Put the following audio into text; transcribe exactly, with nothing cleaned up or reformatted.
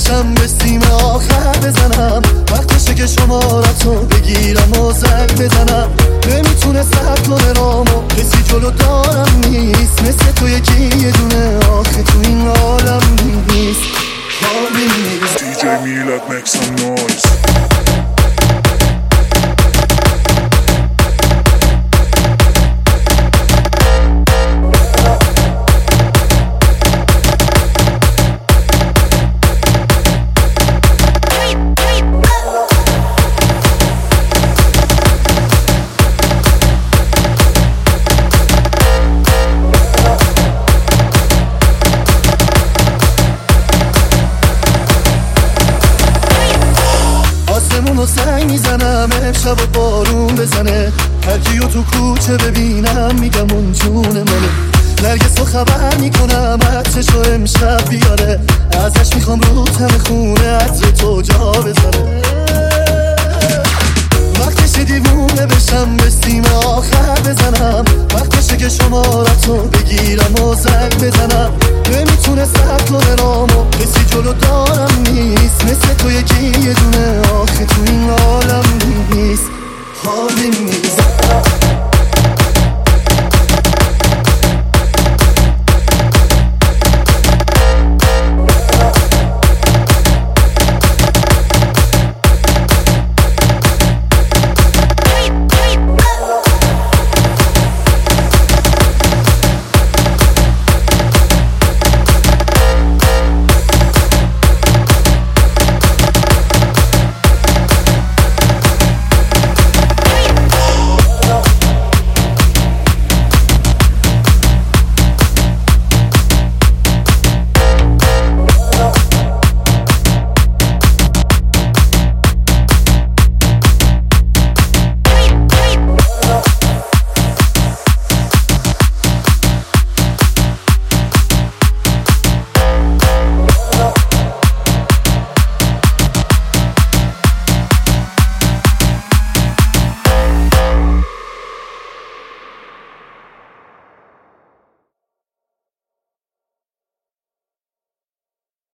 بشم به سیم آخر بزنم، وقتشه که شمارتو بگیرم و زنگ بزنم. نمیتونه صبر کنه رامو، کسی جلو دارم نیست، مثل تو یکی یه دونه آخه تو این عالم نیست. دی جی میلاد make some noise. آسمونو سنگ میزنم امشب و بارون بزنه، هر کیو تو کوچه ببینم میگم اون جون منه. نرگس رو خبر میکنم عطرشو امشب بیاره، ازش میخوام رو تم خونه عطر تو جا بذاره. وقتشه دیوونه بشم به سیم آخر بزنم، وقتشه که شمارتو بگیرم و زنگ بزنم. نمیتونه صبر کنه رام